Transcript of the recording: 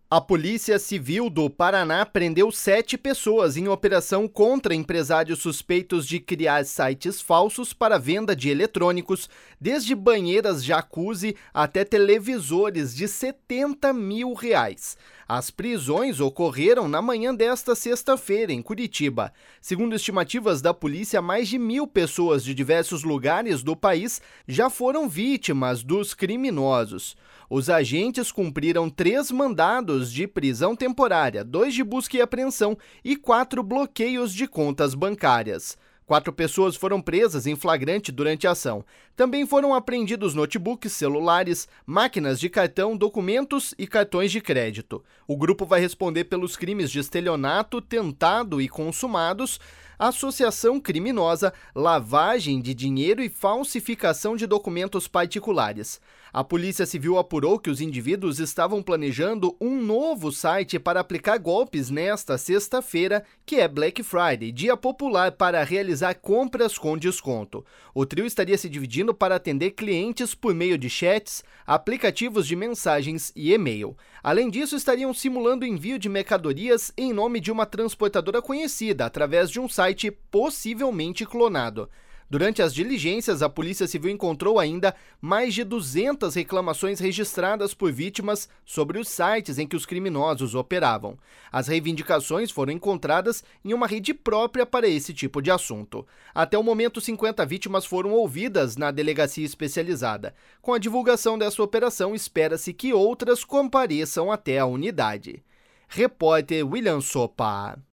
A Polícia Civil do Paraná prendeu 7 pessoas em operação contra empresários suspeitos de criar sites falsos para venda de eletrônicos, desde banheiras jacuzzi até televisores de R$ 70 mil. As prisões ocorreram na manhã desta sexta-feira, em Curitiba. Segundo estimativas da polícia, mais de 1.000 pessoas de diversos lugares do país já foram vítimas dos criminosos. Os agentes cumpriram 3 mandados de prisão temporária, 2 de busca e apreensão e 4 bloqueios de contas bancárias. 4 pessoas foram presas em flagrante durante a ação. Também foram apreendidos notebooks, celulares, máquinas de cartão, documentos e cartões de crédito. O grupo vai responder pelos crimes de estelionato, tentado e consumados, associação criminosa, lavagem de dinheiro e falsificação de documentos particulares. A Polícia Civil apurou que os indivíduos estavam planejando um novo site para aplicar golpes nesta sexta-feira, que é Black Friday, dia popular para realizar compras com desconto. O trio estaria se dividindo para atender clientes por meio de chats, aplicativos de mensagens e e-mail. Além disso, estariam simulando o envio de mercadorias em nome de uma transportadora conhecida, através de um site possivelmente clonado. Durante as diligências, a Polícia Civil encontrou ainda mais de 200 reclamações registradas por vítimas sobre os sites em que os criminosos operavam. As reivindicações foram encontradas em uma rede própria para esse tipo de assunto. Até o momento, 50 vítimas foram ouvidas na delegacia especializada. Com a divulgação dessa operação, espera-se que outras compareçam até a unidade. Repórter William Sopa.